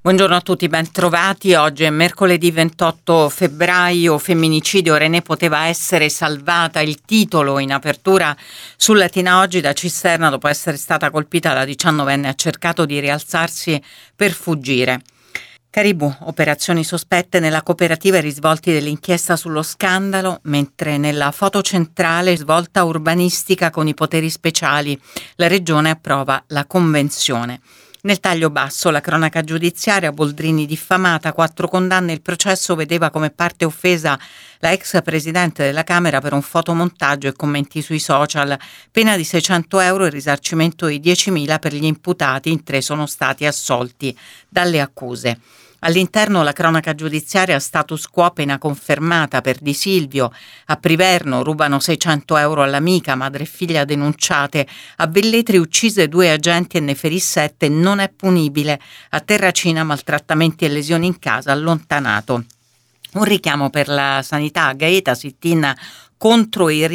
Buongiorno a tutti, ben trovati. Oggi è mercoledì 28 febbraio, femminicidio, René poteva essere salvata, il titolo in apertura su Latina Oggi. Da Cisterna, dopo essere stata colpita, la 19enne ha cercato di rialzarsi per fuggire. Caribou, operazioni sospette nella cooperativa e risvolti dell'inchiesta sullo scandalo, mentre nella foto centrale svolta urbanistica con i poteri speciali. La regione approva la convenzione. Nel taglio basso, la cronaca giudiziaria, Boldrini diffamata, 4 condanne, il processo vedeva come parte offesa la ex presidente della Camera per un fotomontaggio e commenti sui social, pena di 600 euro e risarcimento di 10.000 per gli imputati, in 3 sono stati assolti dalle accuse. All'interno la cronaca giudiziaria, status quo, pena confermata per Di Silvio. A Priverno rubano 600 euro all'amica, madre e figlia denunciate. A Velletri uccise 2 agenti e ne ferì 7, non è punibile. A Terracina maltrattamenti e lesioni in casa, allontanato. Un richiamo per la sanità, a Gaeta sit-in contro i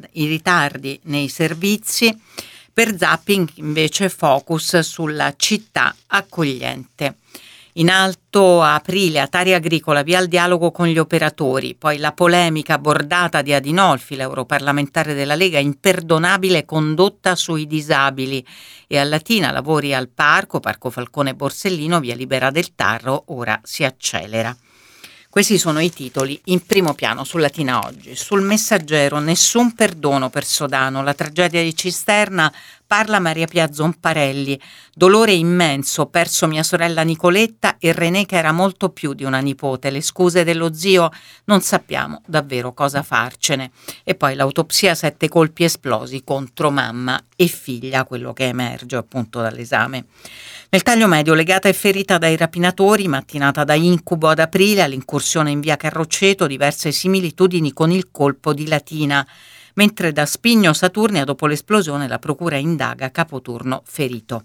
ritardi nei servizi. Per Zapping invece focus sulla città accogliente. In alto a aprile, Tari Agricola, via il dialogo con gli operatori, poi la polemica bordata di Adinolfi, l'europarlamentare della Lega, imperdonabile condotta sui disabili, e a Latina lavori al Parco Falcone Borsellino, via Libera del Tarro, ora si accelera. Questi sono i titoli in primo piano su Latina Oggi. Sul Messaggero, nessun perdono per Sodano, la tragedia di Cisterna, parla Maria Pia Zomparelli. Dolore immenso, perso mia sorella Nicoletta e René che era molto più di una nipote. Le scuse dello zio, non sappiamo davvero cosa farcene. E poi l'autopsia, 7 colpi esplosi contro mamma e figlia, quello che emerge appunto dall'esame. Nel taglio medio, legata e ferita dai rapinatori, mattinata da incubo ad aprile, all'incursione in via Carroceto, diverse similitudini con il colpo di Latina. Mentre da Spigno Saturnia, dopo l'esplosione, la procura indaga capoturno ferito.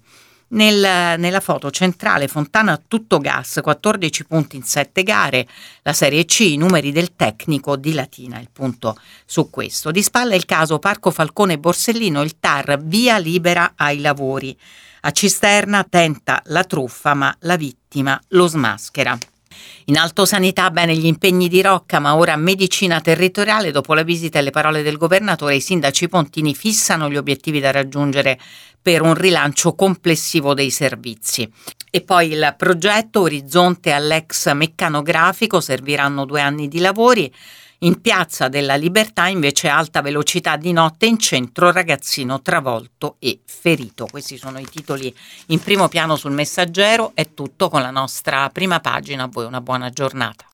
Nella foto centrale, Fontana tutto gas, 14 punti in 7 gare, la Serie C, i numeri del tecnico di Latina, il punto su questo. Di spalla il caso Parco Falcone Borsellino, il TAR via libera ai lavori. A Cisterna tenta la truffa, ma la vittima lo smaschera. In alto sanità, bene gli impegni di Rocca, ma ora medicina territoriale. Dopo la visita e le parole del governatore, i sindaci pontini fissano gli obiettivi da raggiungere per un rilancio complessivo dei servizi. E poi il progetto Orizzonte all'ex meccanografico, serviranno 2 anni di lavori. In Piazza della Libertà invece alta velocità di notte in centro, ragazzino travolto e ferito. Questi sono i titoli in primo piano sul Messaggero. È tutto con la nostra prima pagina. A voi una buona giornata.